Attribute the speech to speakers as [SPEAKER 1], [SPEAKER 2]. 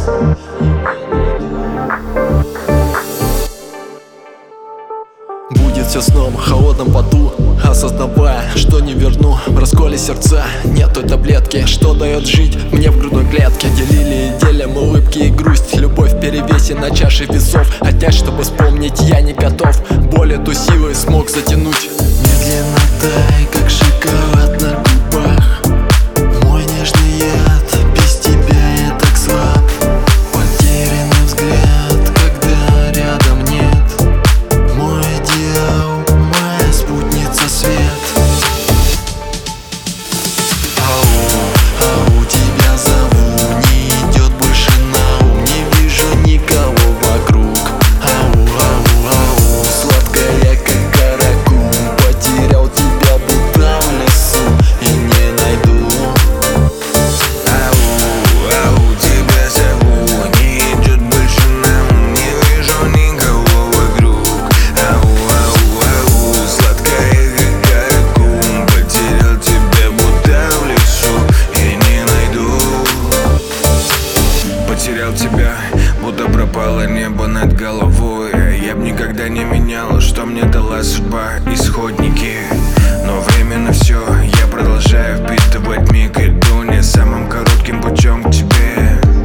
[SPEAKER 1] Будет все сном, холодном поту, осознавая, что не верну. В расколе сердца нет той таблетки, что дает жить мне в грудной клетке. Делили и делим улыбки и грусть, любовь в перевесе на чаше весов. Отнять, чтобы вспомнить, я не готов. Боль эту силой смог затянуть. Медленно тай, как шоколад на губах. Мой нежный яд, без тебя я так слаб. Потерянный взгляд, когда рядом нет. Мой идеал, моя спутница свет. Ау, тебя зову, не идет больше на ум. Не вижу никого вокруг. Ау, сладкая, как каракум. Потерял тебя, будто в лесу, и не найду.
[SPEAKER 2] Ау, тебя зову, не идет больше на ум. Не вижу никого вокруг. Ау, сладкая, как каракум. Потерял тебя, будто в лесу, и не найду. Потерял тебя, будто пропало небо над головой. Я б никогда не менял, что мне дала судьба, исходники. Но временно все, я продолжаю впитывать миг. Иду не самым коротким путем к тебе.